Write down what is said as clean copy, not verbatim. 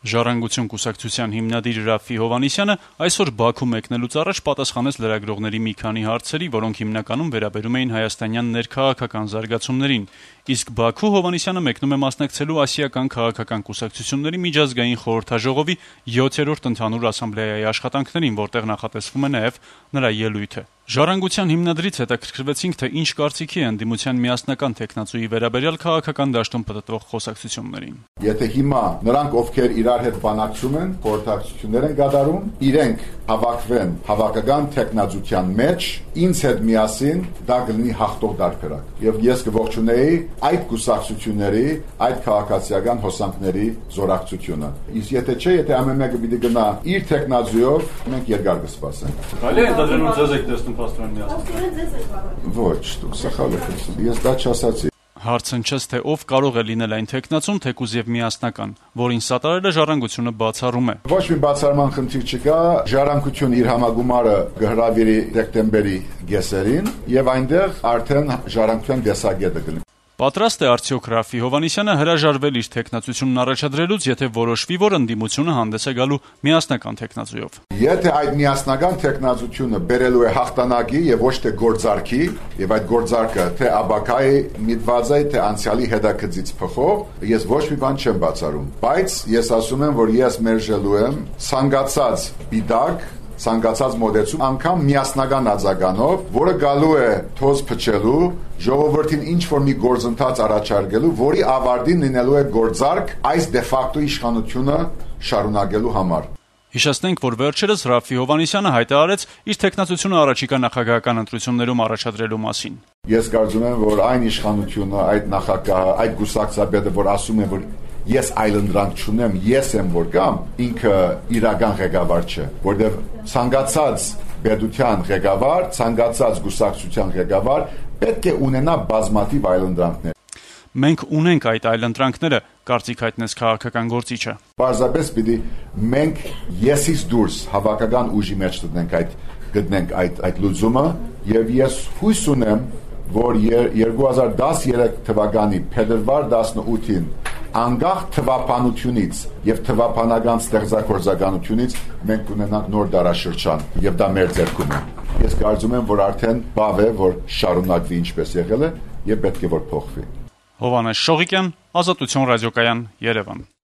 Ժառանգություն կուսակցության հիմնադիր Ռաֆֆի Հովհաննիսյանը այսօր Բաքու մեկնելուց առաջ պատասխանեց լրագրողների մի քանի հարցերի, որոնք հիմնականում վերաբերում էին հայաստանյան ներքաղաքական զարգացումներին։ Իսկ Բաքու Հովհաննիսյանը մեկնում է մասնակցելու Ասիական քաղաքական կուսակցությունների միջազգային խորհրդաժողովի 7-րդ ընդհանուր ասամբլեայի աշխատանքներին, որտեղ նախատեսվում է նաև նրա ելույթը։ Ժառանգության հիմնադրից հետաքրքրվեցինք, թե ինչ կարծիքի է ընդդիմության միասնական թեկնածուի վերաբերյալ քաղաքական դաշտում պտտվող խոսակցություններին։ Եթե հիմա նրանք, ովքեր իրար հետ բանակցում են, խորհրդակցություններ են կատարում, իրենք հավաքվեն հավաքական թեկնածության մեջ, ինձ հետ միասին դա կլինի հաղթող դարբերակ։ Եվ ես կողջունեի այդ կուսակցությունների, այդ քաղաքացիական հոսանքների զորակցությունը։ Իսկ եթե ամեն մեկը պիտի գնա իր թեկնածուով, մենք երկար կսպասենք։ Այլ է ընդդեմ ձեզ եք տեսնում պաստորեն միասնական։ Ոչ, դուք սխալ եք ասում։ Ես դա չասացի։ Հարցն չէ, թե ով կարող է լինել այն թեկնածուն, թեկուզ եւ միասնական, որին սատարելը Ժառանգությունը բացառում է։ Ոչ մի բացառման խնդիր չկա, Ժառանգությունը իր համագումարը կհրավիրի դեկտեմբերի կեսերին եւ այնտեղ արդեն Ժառանգության դեսագետը կլինի։ Պատրաստ է արդյոք Ռաֆֆի Հովհաննիսյանը հրաժարվել իր թեկնածությունն առաջադրելուց, եթե որոշվի, որ ընդդիմությունը հանդես է գալու միասնական թեկնածուով։ Եթե այդ միասնական թեկնածությունը բերելու է հաղթանակի եւ ոչ թե գործարքի, եւ այդ գործարքը թե աբակայի միտված է, թե անցյալի հետաքրքրից փոխով, ես ոչ մի բան չեմ բացառում, բայց ես ասում եմ, որ ես մերժելու եմ ցանկացած բիդակ, ցանկացած մոդեցում, անգամ միասնական արձագանով, որը գալու է թոզ փչելու, ժողովրդին ինչ որ մի գործընթաց առաջարկելու, որի ավարտին լինելու է գործարք այս դե ֆակտո իշխանությունը շարունակելու համար։ Հիշեցնենք, որ վերջերս Ռաֆֆի Հովհաննիսյանը հայտարարեց իր թեկնածությունը առաջիկա նախագահական ընտրություններում առաջադրելու մասին։ Ես կարծում եմ, որ այն իշխանությունը, այդ նախագահը, այդ գուսակցաբեդը, որ ասում է, որ ես այլընտրանք չունեմ, ես եմ որ կամ, ինքը իրական ղեկավար չէ, որտեղ ցանկացած պետության ղեկավար, ցանկացած գուսակցության ղեկավար պետք է ունենա բազմաթիվ այլընտրանքներ։ Մենք ունենք այդ այլընտրանքները, կարծիք հայտնեց քաղաքական գործիչը։ Պարզապես պիտի մենք եսից դուրս հավաքական ուժի մեջ գտնենք այդ լուծումը եւ ես հույս ունեմ, որ 2013 թվականի փետրվար 18-ին անկախ թվապանությունից եւ թվապանական ստեղծագործականությունից մենք ունենանք նոր դարաշրջան եւ դա մեր ձեռքում է։ Ես կարծում եմ, որ արդեն բավ է, որ շարունակվի ինչպես եղել է եւ պետք է որ փոխվի։ Հովհաննես Շողիկյան, Ազատություն ռադիոկայան, Երևան։